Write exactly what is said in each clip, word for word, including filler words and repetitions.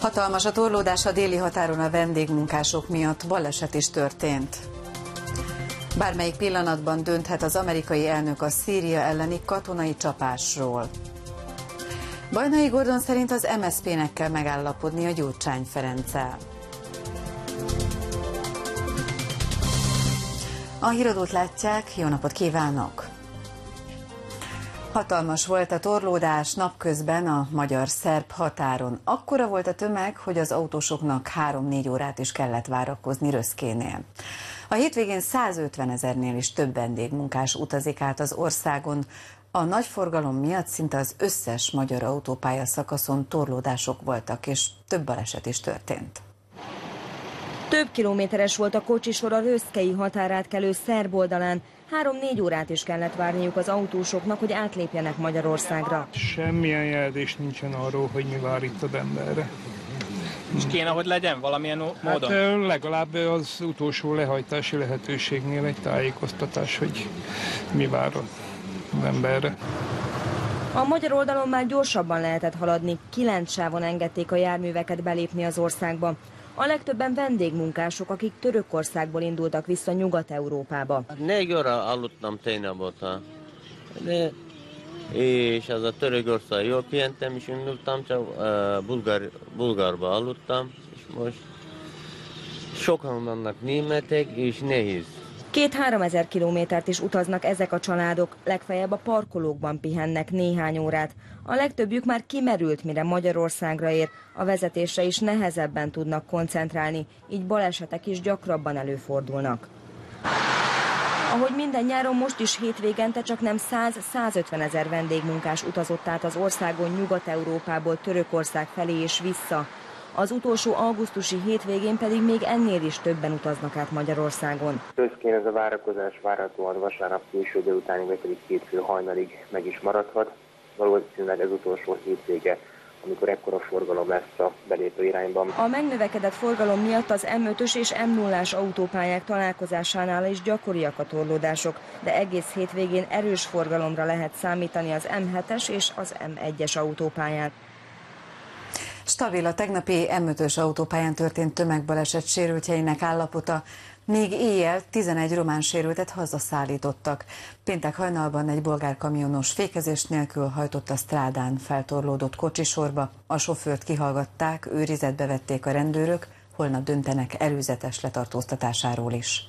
Hatalmas a torlódás a déli határon a vendégmunkások miatt, baleset is történt. Bármelyik pillanatban dönthet az amerikai elnök a Szíria elleni katonai csapásról. Bajnai Gordon szerint az em es zé pé-nek kell megállapodni a Gyurcsány Ferenccel. A híradót látják, jó napot kívánok! Hatalmas volt a torlódás napközben a magyar-szerb határon. Akkora volt a tömeg, hogy az autósoknak három-négy órát is kellett várakozni Röszkénél. A hétvégén százötvenezernél is több vendégmunkás utazik át az országon. A nagy forgalom miatt szinte az összes magyar autópálya szakaszon torlódások voltak, és több baleset is történt. Több kilométeres volt a kocsisor a röszkei határátkelő szerb oldalán. Három-négy órát is kellett várniuk az autósoknak, hogy átlépjenek Magyarországra. Semmilyen jelzés nincsen arról, hogy mi vár itt az emberre. És kéne, hogy legyen valamilyen módon? Hát legalább az utolsó lehajtási lehetőségnél egy tájékoztatás, hogy mi vár az emberre. A magyar oldalon már gyorsabban lehetett haladni, kilenc sávon engedték a járműveket belépni az országba. A legtöbben vendégmunkások, akik Törökországból indultak vissza Nyugat-Európába. Négy óra aludtam tegnap óta, de és az a Törökország jól pihentem, és indultam, csak uh, Bulgár, Bulgárba aludtam, és most sokan vannak németek, és nehéz. Két-három ezer kilométert is utaznak ezek a családok, legfeljebb a parkolókban pihennek néhány órát. A legtöbbjük már kimerült, mire Magyarországra ér, a vezetésre is nehezebben tudnak koncentrálni, így balesetek is gyakrabban előfordulnak. Ahogy minden nyáron, most is hétvégente csak nem száz-százötven ezer vendégmunkás utazott át az országon Nyugat-Európából Törökország felé és vissza. Az utolsó augusztusi hétvégén pedig még ennél is többen utaznak át Magyarországon. Röszkén ez a várakozás várhatóan vasárnap késő délutánig, vagy pedig hétfő hajnalig meg is maradhat. Valószínűleg ez utolsó hétvége, amikor ekkora forgalom lesz a belépő irányban. A megnövekedett forgalom miatt az em ötös és em nullás autópályák találkozásánál is gyakoriak a torlódások, de egész hétvégén erős forgalomra lehet számítani az em hetes és az em egyes autópályán. Stabil a tegnapi em ötös autópályán történt tömegbaleset sérültjeinek állapota, még éjjel tizenegy román sérültet hazaszállítottak. Péntek hajnalban egy bolgár kamionos fékezés nélkül hajtott a strádán feltorlódott kocsisorba. A sofőrt kihallgatták, őrizetbe vették a rendőrök, holnap döntenek előzetes letartóztatásáról is.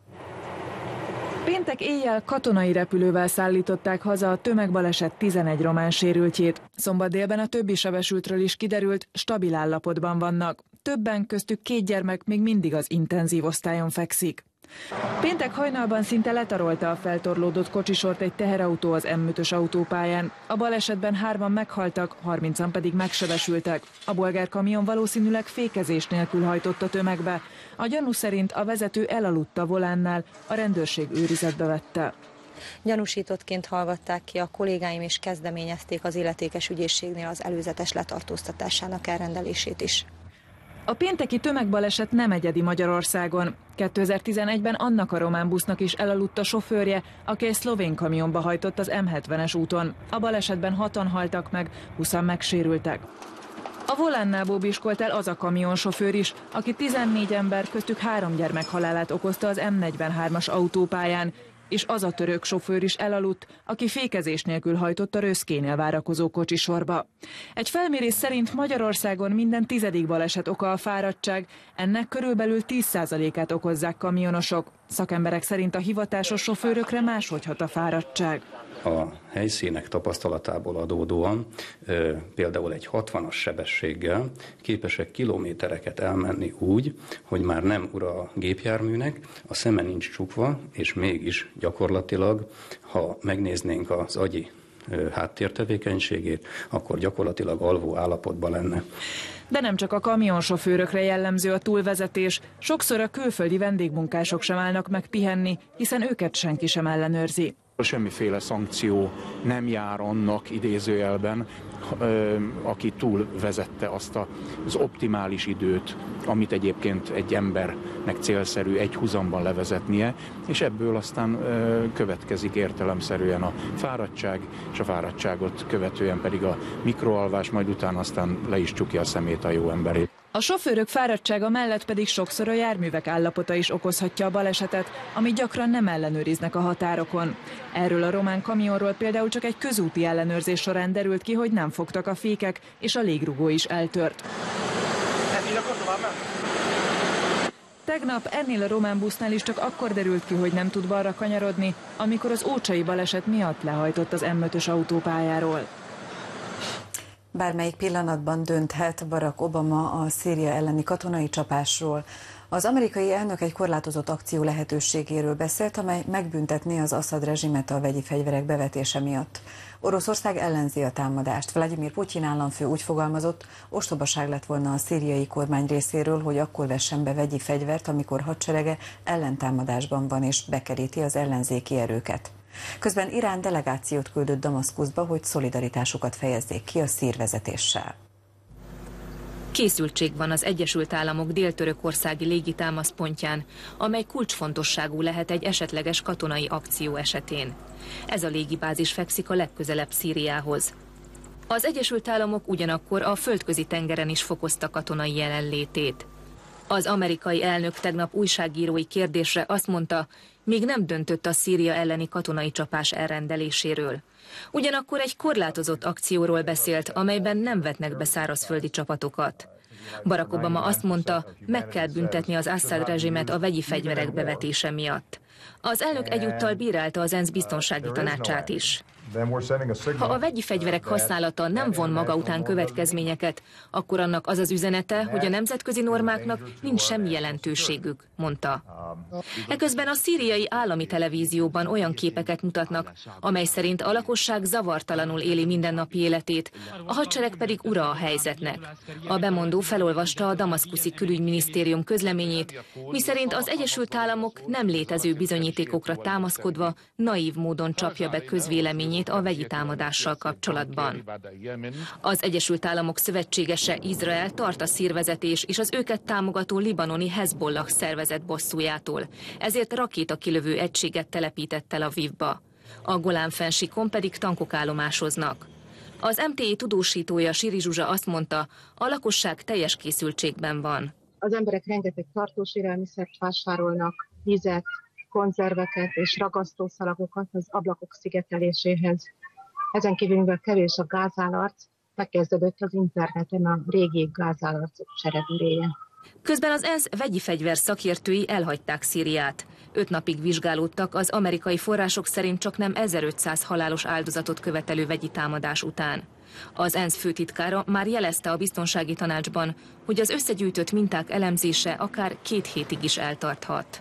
Péntek éjjel katonai repülővel szállították haza a tömegbaleset tizenegy román sérültjét. Szombat délben a többi sebesültről is kiderült, stabil állapotban vannak. Többen, köztük két gyermek még mindig az intenzív osztályon fekszik. Péntek hajnalban szinte letarolta a feltorlódott kocsisort egy teherautó az em ötös autópályán. A balesetben hárman meghaltak, harmincan pedig megsebesültek. A bolgár kamion valószínűleg fékezés nélkül hajtott a tömegbe. A gyanú szerint a vezető elaludt a volánnál, a rendőrség őrizetbe vette. Gyanúsítottként hallgatták ki a kollégáim, és kezdeményezték az illetékes ügyészségnél az előzetes letartóztatásának elrendelését is. A pénteki tömegbaleset nem egyedi Magyarországon. kétezer-tizenegyben annak a román busznak is elaludt a sofőrje, aki egy szlovén kamionba hajtott az em hetvenes úton. A balesetben hatan haltak meg, húszan megsérültek. A volánnál bóbiskolt el az a kamionsofőr is, aki tizennégy ember, köztük három gyermek halálát okozta az em negyvenhármas autópályán, és az a török sofőr is elaludt, aki fékezés nélkül hajtott a Röszkénél várakozó kocsisorba. Egy felmérés szerint Magyarországon minden tizedik baleset oka a fáradtság, ennek körülbelül tíz százalékát okozzák kamionosok. Szakemberek szerint a hivatásos sofőrökre máshogy hat a fáradtság. A helyszínek tapasztalatából adódóan ö, például egy hatvanas sebességgel képesek kilométereket elmenni úgy, hogy már nem ura a gépjárműnek, a szeme nincs csukva, és mégis gyakorlatilag, ha megnéznénk az agyi ö, háttértevékenységét, akkor gyakorlatilag alvó állapotban lenne. De nem csak a kamionsofőrökre jellemző a túlvezetés, sokszor a külföldi vendégmunkások sem állnak meg pihenni, hiszen őket senki sem ellenőrzi. Semmiféle szankció nem jár annak idézőjelben, aki túl vezette azt az optimális időt, amit egyébként egy embernek célszerű egy huzamban levezetnie, és ebből aztán következik értelemszerűen a fáradtság, és a fáradtságot követően pedig a mikroalvás, majd utána aztán le is csukja a szemét a jó emberét. A sofőrök fáradtsága mellett pedig sokszor a járművek állapota is okozhatja a balesetet, amit gyakran nem ellenőriznek a határokon. Erről a román kamionról például csak egy közúti ellenőrzés során derült ki, hogy nem fogtak a fékek, és a légrugó is eltört. Tegnap ennél a román busznál is csak akkor derült ki, hogy nem tud balra kanyarodni, amikor az ócsai baleset miatt lehajtott az M ötös autópályáról. Bármelyik pillanatban dönthet Barack Obama a Szíria elleni katonai csapásról. Az amerikai elnök egy korlátozott akció lehetőségéről beszélt, amely megbüntetné az Assad rezsimet a vegyi fegyverek bevetése miatt. Oroszország ellenzi a támadást. Vladimir Putyin államfő úgy fogalmazott, ostobaság lett volna a szíriai kormány részéről, hogy akkor vessen be vegyi fegyvert, amikor hadserege ellentámadásban van és bekeríti az ellenzéki erőket. Közben Irán delegációt küldött Damaszkuszba, hogy szolidaritásukat fejezzék ki a szír vezetéssel. Készültség van az Egyesült Államok dél-törökországi légitámaszpontján, amely kulcsfontosságú lehet egy esetleges katonai akció esetén. Ez a légibázis fekszik a legközelebb Szíriához. Az Egyesült Államok ugyanakkor a földközi tengeren is fokozta katonai jelenlétét. Az amerikai elnök tegnap újságírói kérdésre azt mondta, még nem döntött a Szíria elleni katonai csapás elrendeléséről. Ugyanakkor egy korlátozott akcióról beszélt, amelyben nem vetnek be szárazföldi csapatokat. Barack Obama azt mondta, meg kell büntetni az Assad rezsimet a vegyi fegyverek bevetése miatt. Az elnök egyúttal bírálta az ENSZ biztonsági tanácsát is. Ha a vegyi fegyverek használata nem von maga után következményeket, akkor annak az az üzenete, hogy a nemzetközi normáknak nincs semmi jelentőségük, mondta. Eközben a szíriai állami televízióban olyan képeket mutatnak, amely szerint a lakosság zavartalanul éli mindennapi életét, a hadsereg pedig ura a helyzetnek. A bemondó felolvasta a damaszkuszi külügyminisztérium közleményét, miszerint az Egyesült Államok nem létező bizonyítékokra támaszkodva naív módon csapja be közvéleményét a vegyi támadással kapcsolatban. Az Egyesült Államok szövetségese Izrael tart a szírvezetés és az őket támogató libanoni Hezbollah szervezet bosszújától, ezért rakétakilövő egységet telepített Tel Avivba. A Golán-fennsíkon pedig tankok állomásoznak. Az em té é tudósítója Siri Zsuzsa azt mondta, a lakosság teljes készültségben van. Az emberek rengeteg tartós élelmiszert vásárolnak, vizet, konzerveket és ragasztószalagokat az ablakok szigeteléséhez. Ezen kívül, mivel kevés a gázálarc, megkezdődött az interneten a régi gázálarcok cserebüléje. Közben az ENSZ vegyi fegyver szakértői elhagyták Szíriát. Öt napig vizsgálódtak az amerikai források szerint csaknem ezerötszáz halálos áldozatot követelő vegyi támadás után. Az ENSZ főtitkára már jelezte a biztonsági tanácsban, hogy az összegyűjtött minták elemzése akár két hétig is eltarthat.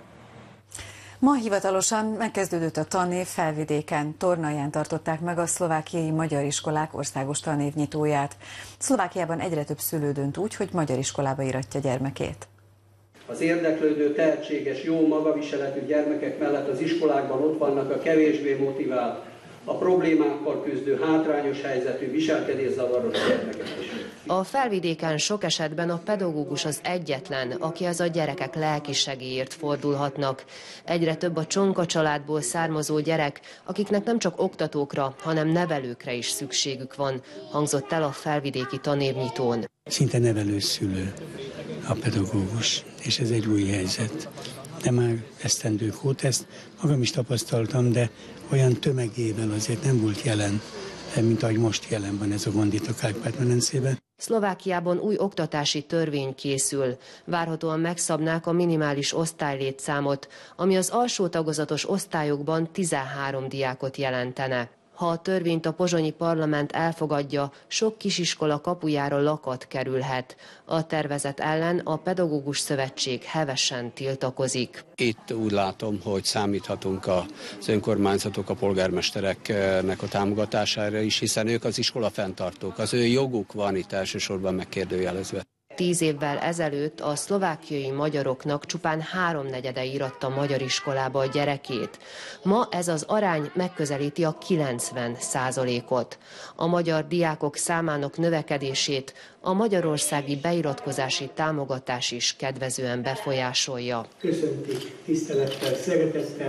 Ma hivatalosan megkezdődött a tanév Felvidéken. Tornalján tartották meg a szlovákiai magyar iskolák országos tanévnyitóját. Szlovákiában egyre több szülő dönt úgy, hogy magyar iskolába íratja gyermekét. Az érdeklődő, tehetséges, jó magaviseletű gyermekek mellett az iskolákban ott vannak a kevésbé motivált, a problémákkal küzdő, hátrányos helyzetű, viselkedészavaros gyermekek is. A Felvidéken sok esetben a pedagógus az egyetlen, akihez a gyerekek lelki segélyért fordulhatnak. Egyre több a Csonka családból származó gyerek, akiknek nem csak oktatókra, hanem nevelőkre is szükségük van, hangzott el a felvidéki tanévnyitón. Szinte nevelőszülő a pedagógus, és ez egy új helyzet. De már esztendők óta ezt magam is tapasztaltam, de olyan tömegével azért nem volt jelen, mint ahogy most jelen van ez a gond itt a Kárpát-medencében. Szlovákiában új oktatási törvény készül. Várhatóan megszabnák a minimális osztálylétszámot, ami az alsó tagozatos osztályokban tizenhárom diákot jelentene. Ha a törvényt a pozsonyi parlament elfogadja, sok kisiskola kapujára lakat kerülhet. A tervezet ellen a Pedagógus Szövetség hevesen tiltakozik. Itt úgy látom, hogy számíthatunk az önkormányzatok, a polgármestereknek a támogatására is, hiszen ők az iskola fenntartók. Az ő joguk van itt elsősorban megkérdőjelezve. Tíz évvel ezelőtt a szlovákiai magyaroknak csupán háromnegyede íratta magyar iskolába a gyerekét. Ma ez az arány megközelíti a kilencven százalékot. A magyar diákok számának növekedését a magyarországi beiratkozási támogatás is kedvezően befolyásolja. Köszöntik tisztelettel, szeretettel. A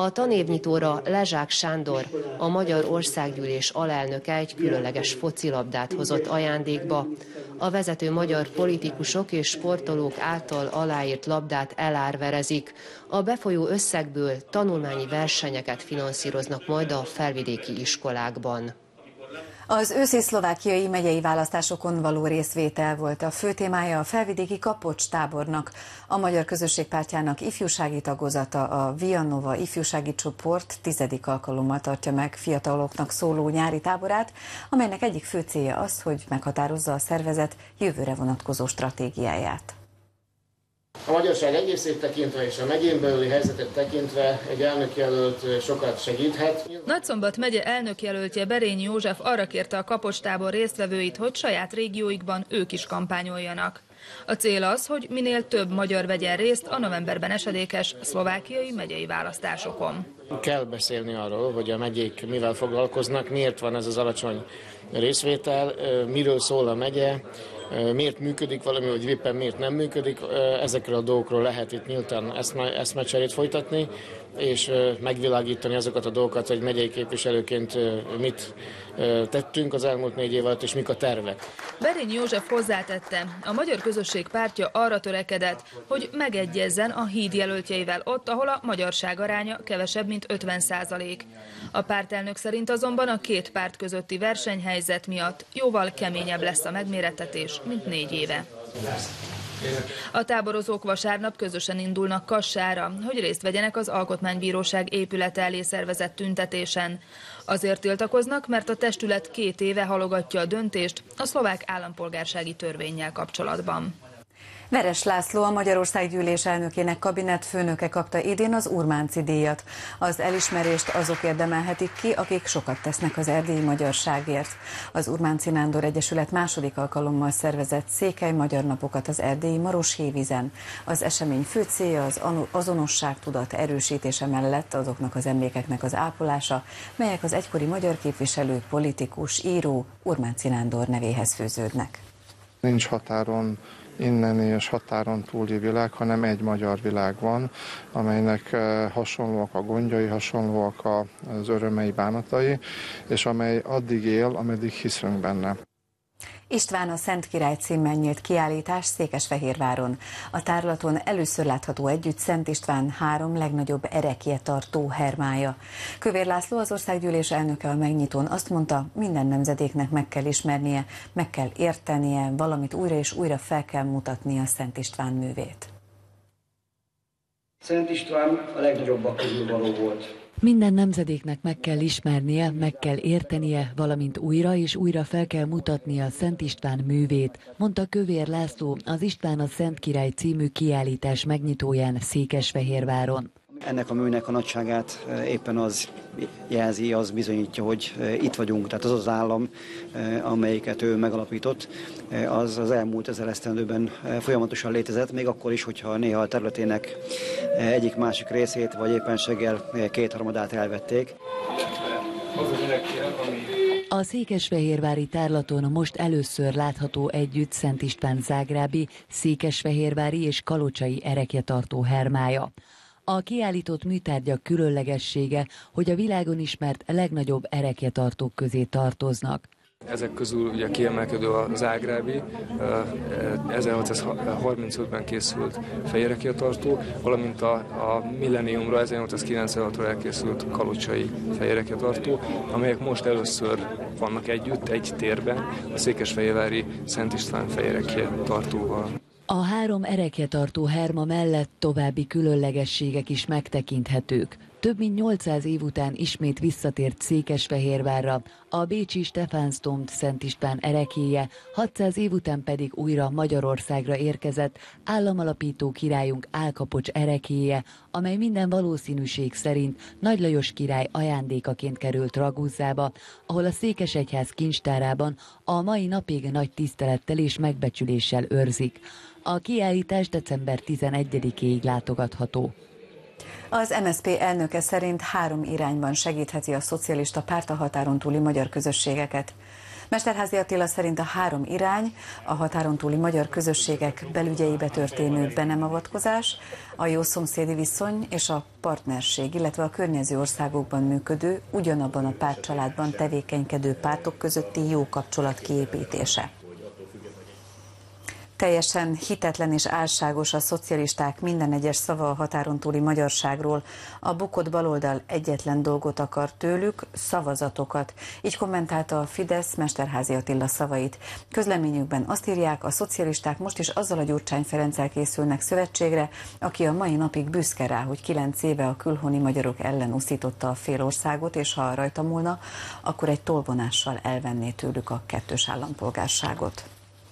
A tanévnyitóra Lezsák Sándor, a Magyar Országgyűlés alelnöke egy különleges focilabdát hozott ajándékba. A vezető magyar politikusok és sportolók által aláírt labdát elárverezik. A befolyó összegből tanulmányi versenyeket finanszíroznak majd a felvidéki iskolákban. Az őszi szlovákiai megyei választásokon való részvétel volt a fő témája a felvidéki Kapocs tábornak. A Magyar Közösség Pártjának ifjúsági tagozata, a Via Nova ifjúsági csoport tizedik alkalommal tartja meg fiataloknak szóló nyári táborát, amelynek egyik fő célja az, hogy meghatározza a szervezet jövőre vonatkozó stratégiáját. A magyarság egészét tekintve és a megyén belüli helyzetet tekintve egy elnökjelölt sokat segíthet. Nagyszombat megye elnökjelöltje Berényi József arra kérte a Kapocs tábor résztvevőit, hogy saját régióikban ők is kampányoljanak. A cél az, hogy minél több magyar vegyen részt a novemberben esedékes szlovákiai megyei választásokon. Kell beszélni arról, hogy a megyék mivel foglalkoznak, miért van ez az alacsony részvétel, miről szól a megye, miért működik valami, vagy éppen miért nem működik. Ezekről a dolgokról lehet itt nyíltan eszmecserét folytatni, és megvilágítani azokat a dolgokat, hogy megyei képviselőként mit tettünk az elmúlt négy év alatt, és mik a tervek. Berényi József hozzátette, a Magyar Közösség Pártja arra törekedett, hogy megegyezzen a híd jelöltjeivel ott, ahol a magyarság aránya kevesebb, mint ötven százalék. A pártelnök szerint azonban a két párt közötti versenyhelyzet miatt jóval keményebb lesz a megmérettetés, mint négy éve. A táborozók vasárnap közösen indulnak Kassára, hogy részt vegyenek az Alkotmánybíróság épülete elé szervezett tüntetésen. Azért tiltakoznak, mert a testület két éve halogatja a döntést a szlovák állampolgársági törvénnyel kapcsolatban. Veres László, a Magyarországgyűlés elnökének kabinetfőnöke kapta idén az Urmánci díjat. Az elismerést azok érdemelhetik ki, akik sokat tesznek az erdélyi magyarságért. Az Urmánci Nándor Egyesület második alkalommal szervezett Székely Magyar Napokat az erdélyi Maroshévízen. Az esemény fő célja az azonosságtudat erősítése mellett azoknak az emlékeknek az ápolása, melyek az egykori magyar képviselő, politikus, író Urmánci Nándor nevéhez fűződnek. Nincs határon inneni és határon túli világ, hanem egy magyar világ van, amelynek hasonlóak a gondjai, hasonlóak az örömei, bánatai, és amely addig él, ameddig hiszünk benne. István a Szent Király címmel nyílt kiállítás Székesfehérváron. A tárlaton először látható együtt Szent István három legnagyobb erekjetartó hermája. Kövér László, az országgyűlés elnöke a megnyitón azt mondta, minden nemzedéknek meg kell ismernie, meg kell értenie, valamit újra és újra fel kell mutatnia Szent István művét. Szent István a legnagyobbak közül való volt. Minden nemzedéknek meg kell ismernie, meg kell értenie, valamint újra és újra fel kell mutatnia Szent István művét, mondta Kövér László az István a Szent Király című kiállítás megnyitóján Székesfehérváron. Ennek a műnek a nagyságát éppen az jelzi, az bizonyítja, hogy itt vagyunk, tehát az az állam, amelyiket ő megalapított, az az elmúlt ezer esztendőben folyamatosan létezett, még akkor is, hogyha néha a területének egyik másik részét, vagy éppenséggel kétharmadát elvették. A székesfehérvári tárlaton most először látható együtt Szent István zágrábi, székesfehérvári és kalocsai erekjetartó hermája. A kiállított műtárgyak különlegessége, hogy a világon ismert legnagyobb erekjetartók közé tartoznak. Ezek közül ugye kiemelkedő a zágrábi, ezerhatszázharmincötben készült fejerekjetartó, valamint a, a millenniumra, ezernyolcszázkilencvenhatról elkészült kalocsai fejerekjetartó, amelyek most először vannak együtt egy térben a székesfehérvári Szent István fejerekjetartóval. A három erekjetartó herma mellett további különlegességek is megtekinthetők. Több mint nyolcszáz év után ismét visszatért Székesfehérvárra a bécsi Stephansdom Szent István ereklyéje, hatszáz év után pedig újra Magyarországra érkezett államalapító királyunk Álkapocs ereklyéje, amely minden valószínűség szerint Nagy Lajos király ajándékaként került Raguzzába, ahol a székesegyház kincstárában a mai napig nagy tisztelettel és megbecsüléssel őrzik. A kiállítás december tizenegyedikéig látogatható. Az em es zé pé elnöke szerint három irányban segítheti a szocialista párt a határon túli magyar közösségeket. Mesterházy Attila szerint a három irány, a határon túli magyar közösségek belügyeibe történő be nem avatkozás, a jó szomszédi viszony és a partnerség, illetve a környező országokban működő, ugyanabban a pártcsaládban tevékenykedő pártok közötti jó kapcsolat kiépítése. Teljesen hitetlen és álságos a szocialisták minden egyes szava a határon túli magyarságról. A bukott baloldal egyetlen dolgot akar tőlük, szavazatokat. Így kommentálta a Fidesz Mesterházy Attila szavait. Közleményükben azt írják, a szocialisták most is azzal a Gyurcsány Ferenccel készülnek szövetségre, aki a mai napig büszke rá, hogy kilenc éve a külhoni magyarok ellen uszította a fél országot, és ha rajta múlna, akkor egy tolvonással elvenné tőlük a kettős állampolgárságot.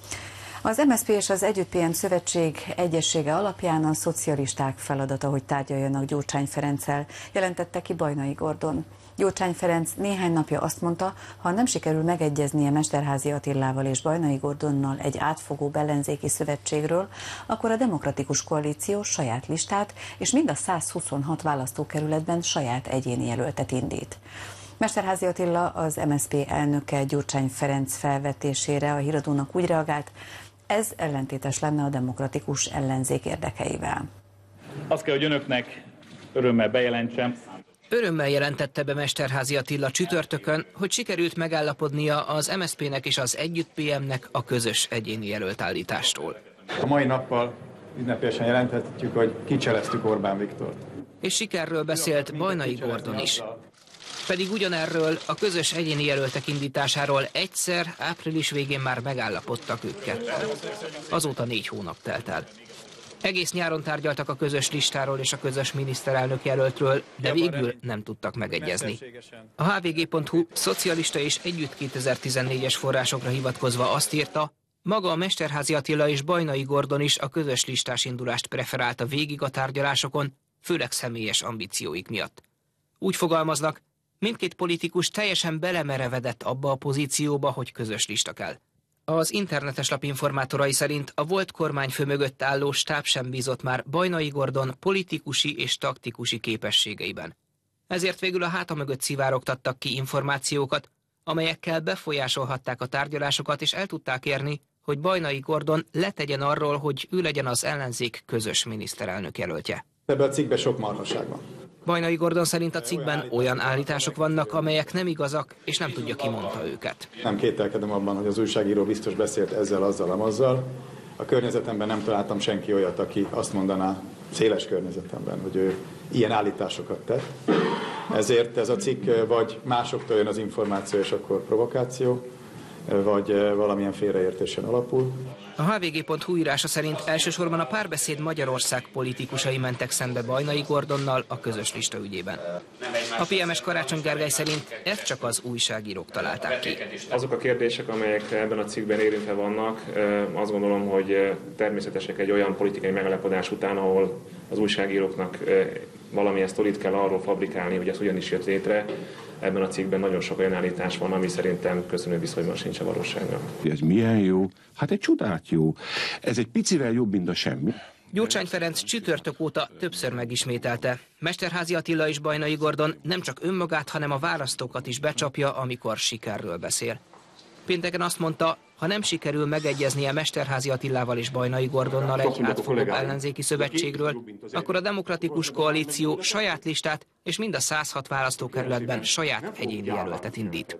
Az em es zé pé és az Együtt pé em szövetség egyessége alapján a szocialisták feladata, hogy tárgyaljanak Gyurcsány Ferenccel, jelentette ki Bajnai Gordon. Gyurcsány Ferenc néhány napja azt mondta, ha nem sikerül megegyeznie Mesterházy Attilával és Bajnai Gordonnal egy átfogó ellenzéki szövetségről, akkor a Demokratikus Koalíció saját listát és mind a száz huszonhat választókerületben saját egyéni jelöltet indít. Mesterházy Attila, az em es zé pé elnöke Gyurcsány Ferenc felvetésére a Híradónak úgy reagált, ez ellentétes lenne a demokratikus ellenzék érdekeivel. Azt kell, hogy önöknek örömmel bejelentsem. Örömmel jelentette be Mesterházy Attila csütörtökön, hogy sikerült megállapodnia az em es zé pének és az Együtt pé emnek a közös egyéni jelöltállítástól. A mai nappal ünnepélyesen jelenthetjük, hogy kicseleztük Orbán Viktort. És sikerről beszélt Bajnai Gordon is. Pedig ugyanerről a közös egyéni jelöltek indításáról egyszer április végén már megállapodtak ők ketten. Azóta négy hónap telt el. Egész nyáron tárgyaltak a közös listáról és a közös miniszterelnök jelöltről, de végül nem tudtak megegyezni. A há vé gé pont hú szocialista és Együtt kétezer-tizennégyes forrásokra hivatkozva azt írta, maga a Mesterházy Attila és Bajnai Gordon is a közös listás indulást preferálta végig a tárgyalásokon, főleg személyes ambícióik miatt. Úgy fogalmaznak, mindkét politikus teljesen belemerevedett abba a pozícióba, hogy közös lista kell. Az internetes lap informátorai szerint a volt kormányfő mögött álló stáb sem bízott már Bajnai Gordon politikusi és taktikusi képességeiben. Ezért végül a háta mögött szivárogtattak ki információkat, amelyekkel befolyásolhatták a tárgyalásokat, és el tudták érni, hogy Bajnai Gordon letegyen arról, hogy ő legyen az ellenzék közös miniszterelnök jelöltje. Ebben a cikkben sok marhaság van. Bajnai Gordon szerint a cikkben olyan állítások vannak, amelyek nem igazak, és nem tudja, ki mondta őket. Nem kételkedem abban, hogy az újságíró biztos beszélt ezzel, azzal, amazzal. A környezetemben nem találtam senki olyat, aki azt mondaná, széles környezetemben, hogy ő ilyen állításokat tett. Ezért ez a cikk vagy másoktól jön az információ, és akkor provokáció, vagy valamilyen félreértésen alapul. A há vé gé pont hú írása szerint elsősorban a Párbeszéd Magyarország politikusai mentek szembe Bajnai Gordonnal a közös lista ügyében. A pé em es Karácsony Gergely szerint ezt csak az újságírók találták ki. Azok a kérdések, amelyek ebben a cikkben érintve vannak, azt gondolom, hogy természetesek egy olyan politikai megállapodás után, ahol az újságíróknak valamilyen sztorit kell arról fabrikálni, hogy ez hogyan is jött létre. Ebben a cikkben nagyon sok olyan állítás van, ami szerintem köszönő viszonyban sincs a valóságnak. Ez milyen jó? Hát egy csodát jó. Ez egy picivel jobb, mint a semmi. Gyurcsány Ferenc csütörtök óta többször megismételte. Mesterházy Attila és Bajnai Gordon nem csak önmagát, hanem a választókat is becsapja, amikor sikerről beszél. Pénteken azt mondta, ha nem sikerül megegyeznie Mesterházy Attilával és Bajnai Gordonnal egy átfogó ellenzéki szövetségről, akkor a Demokratikus Koalíció saját listát és mind a száz hat választókerületben saját egyéni jelöltet indít.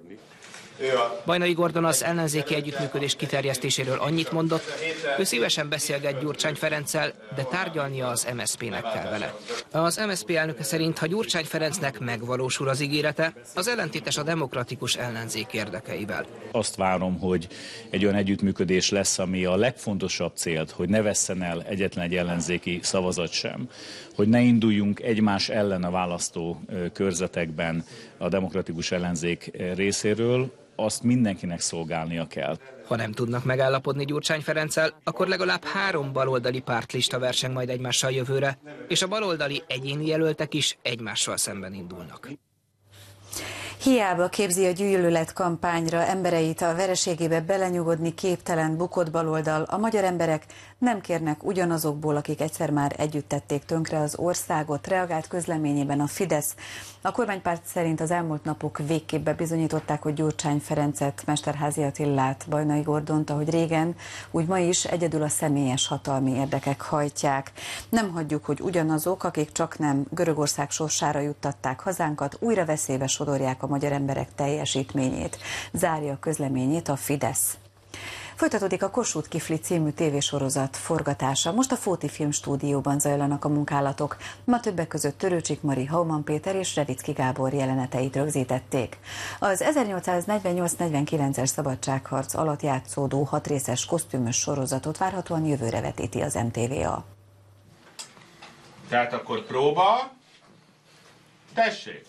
Bajnai Gordon az ellenzéki együttműködés kiterjesztéséről annyit mondott, ő szívesen beszélget Gyurcsány Ferenccel, de tárgyalnia az em es zé pének kell vele. Az em es zé pé elnöke szerint, ha Gyurcsány Ferencnek megvalósul az ígérete, az ellentétes a demokratikus ellenzék érdekeivel. Azt várom, hogy egy olyan együttműködés lesz, ami a legfontosabb célt, hogy ne vesszen el egyetlen egy ellenzéki szavazat sem, hogy ne induljunk egymás ellen a választó körzetekben a demokratikus ellenzék részéről, azt mindenkinek szolgálnia kell. Ha nem tudnak megállapodni Gyurcsány Ferenccel, akkor legalább három baloldali pártlista verseng majd egymással jövőre, és a baloldali egyéni jelöltek is egymással szemben indulnak. Hiába képzi a gyűlölet kampányra embereit, a vereségébe belenyugodni képtelen bukott baloldal, a magyar emberek nem kérnek ugyanazokból, akik egyszer már együtt tették tönkre az országot, reagált közleményében a Fidesz. A kormánypárt szerint az elmúlt napok végképp bebizonyították, hogy Gyurcsány Ferencet, Mesterházy Attilát, Bajnai Gordont, ahogy régen, úgy ma is egyedül a személyes hatalmi érdekek hajtják. Nem hagyjuk, hogy ugyanazok, akik csak nem Görögország sorsára juttatták hazánkat, újra veszélybe sodorják a magyar emberek teljesítményét. Zárja a közleményét a Fidesz. Folytatódik a Kossuth Kifli című tévésorozat forgatása. Most a Fóti Filmstúdióban zajlanak a munkálatok. Ma többek között Törőcsik Mari, Hauman Péter és Revicki Gábor jeleneteit rögzítették. Az ezernyolcszáznegyvennyolc negyvenkilences szabadságharc alatt játszódó hatrészes kosztümös sorozatot várhatóan jövőre vetíti az em té vé á. Tehát akkor próba, tessék!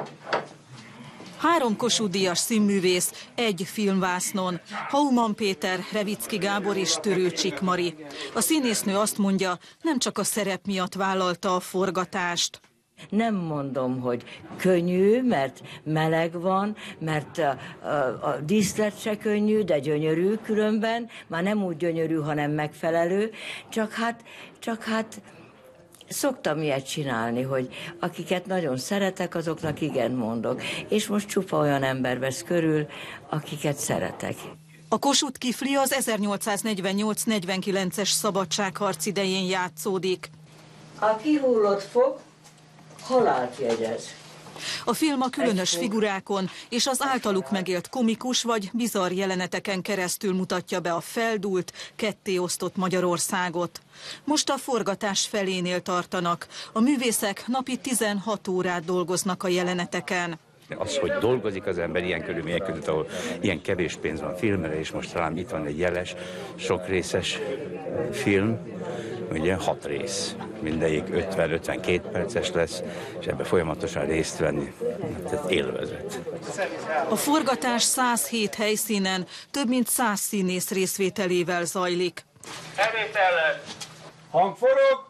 Három Kossuth-díjas színművész, egy filmvásznon. Hauman Péter, Revicki Gábor és Törőcsik Mari. A színésznő azt mondja, nem csak a szerep miatt vállalta a forgatást. Nem mondom, hogy könnyű, mert meleg van, mert a, a, a díszlet se könnyű, de gyönyörű különben. Már nem úgy gyönyörű, hanem megfelelő. Csak hát, csak hát... Szoktam ilyet csinálni, hogy akiket nagyon szeretek, azoknak igen mondok. És most csupa olyan ember vesz körül, akiket szeretek. A Kossuth Kifli az ezernyolcszáznegyvennyolc negyvenkilences szabadságharc idején játszódik. A kihullott fog halált jegyez. A film a különös figurákon és az általuk megélt komikus vagy bizarr jeleneteken keresztül mutatja be a feldúlt, kettéosztott Magyarországot. Most a forgatás felénél tartanak. A művészek napi tizenhat órát dolgoznak a jeleneteken. Az, hogy dolgozik az ember ilyen körülmények között, ahol ilyen kevés pénz van filmre, és most talán itt van egy jeles, sok részes film, ugye hat rész, mindegyik ötven-ötvenkét perces lesz, és ebben folyamatosan részt venni, tehát élvezet. A forgatás százhét helyszínen több mint száz színész részvételével zajlik. Elvétel, hangforog!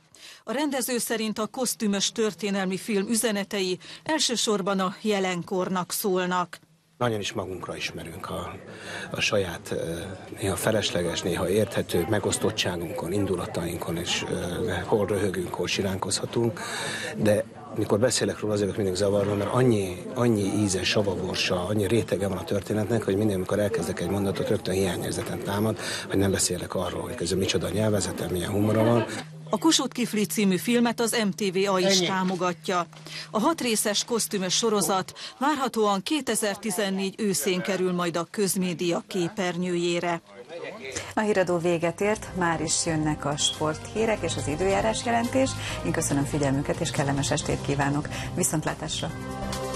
A rendező szerint a kosztümös történelmi film üzenetei elsősorban a jelenkornak szólnak. Nagyon is magunkra ismerünk a, a saját néha felesleges, néha érthető megosztottságunkon, indulatainkon, és hol röhögünk, hol siránkozhatunk, de mikor beszélek róla, azért mindig zavarva, mert annyi, annyi íze, savaborsa, annyi rétege van a történetnek, hogy mindig, amikor elkezdek egy mondatot, rögtön hiányérzetem támad, hogy nem beszélek arról, hogy közben micsoda nyelvezetem, milyen humora van. A Kossuth Kifli című filmet az em té vé á is támogatja. A hatrészes kosztümös sorozat várhatóan kétezer-tizennégy őszén kerül majd a közmédia képernyőjére. A híradó véget ért, már is jönnek a sporthírek és az időjárás jelentés. Én köszönöm figyelmüket és kellemes estét kívánok. Viszontlátásra!